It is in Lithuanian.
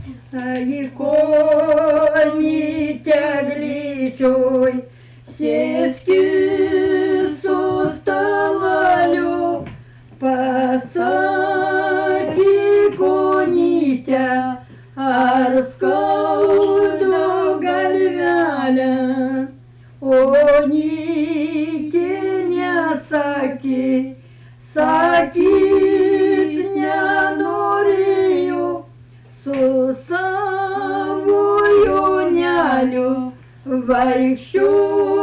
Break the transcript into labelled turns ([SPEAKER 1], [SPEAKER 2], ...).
[SPEAKER 1] Ikoните gličioj, sėski su stalaliu, pasakyk onyte, ar skaudu galvelę. Onytė nesakė, sakyt nenorėjo, su savo jauneliu vaikščiojo.